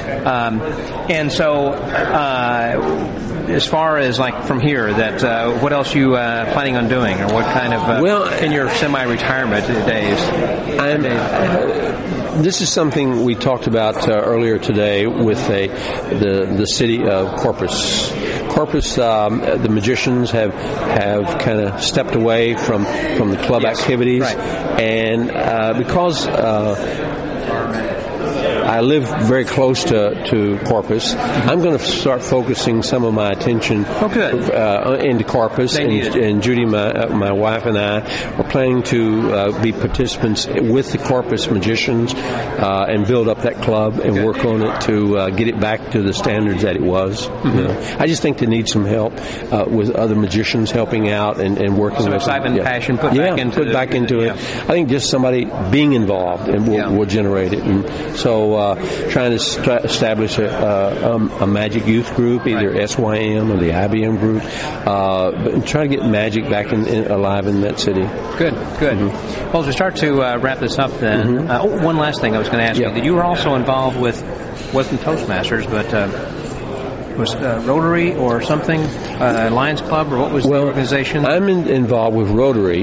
And so, as far as like from here, what else you planning on doing, or what kind of in your semi-retirement days? This is something we talked about earlier today with the city of Corpus. Corpus, the magicians have kind of stepped away from the club activities, and because I live very close to Corpus, I'm going to start focusing some of my attention into Corpus. And Judy, my wife, and I are planning to be participants with the Corpus magicians and build up that club and work on it to get it back to the standards that it was. I just think they need some help with other magicians helping out and working with them. Excitement and passion put back into it. I think just somebody being involved and will generate it. And so trying to establish a magic youth group, either SYM or the IBM group, but try to get magic back alive in that city. Good. Well, as we start to wrap this up then, one last thing I was going to ask you. That you were also involved with, wasn't Toastmasters, but was Rotary or something, Lions Club, or what was the organization? I'm involved with Rotary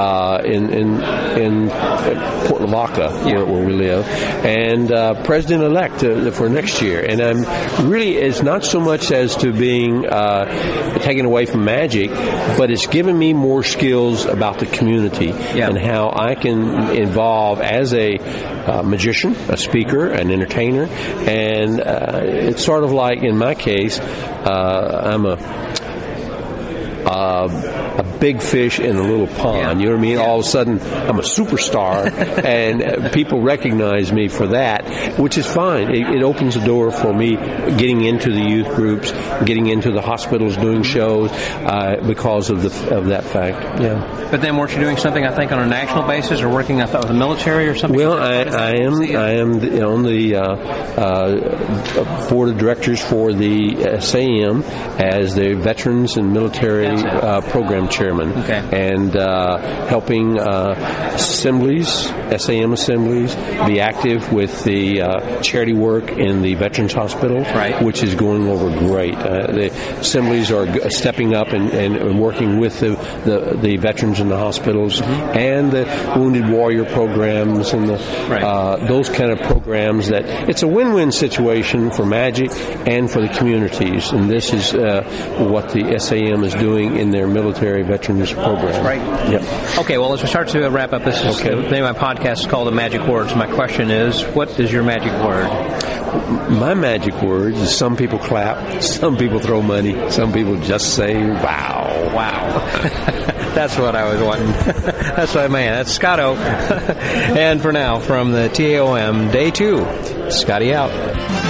in Port Lavaca, where we live, and president-elect for next year. And I'm really, it's not so much as to being taken away from magic, but it's given me more skills about the community and how I can involve as a magician, a speaker, an entertainer, and it's sort of like, in my case, I'm a big fish in a little pond. You know what I mean? All of a sudden, I'm a superstar, and people recognize me for that, which is fine. It opens the door for me getting into the youth groups, getting into the hospitals, doing shows because of that fact. Yeah. But then, weren't you doing something, I think, on a national basis, or working, I thought, with the military or something? Well, I am on the board of directors for the SAM as the Veterans and Military Program Chairman, and helping assemblies, SAM assemblies, be active with the charity work in the Veterans Hospital, which is going over great. The assemblies are stepping up and working with the veterans in the hospitals and the Wounded Warrior programs and those kind of programs. That it's a win-win situation for Magic and for the communities, and this is what the SAM is doing in their military veterans program. Yep. Okay, well, as we start to wrap up, this is the name of my podcast is called The Magic Words. My question is, what is your magic word? My magic word is some people clap, some people throw money, some people just say, wow. Wow. That's what I was wanting. That's my man. That's Scotto. And for now, from the TAOM, Day 2, Scotty out.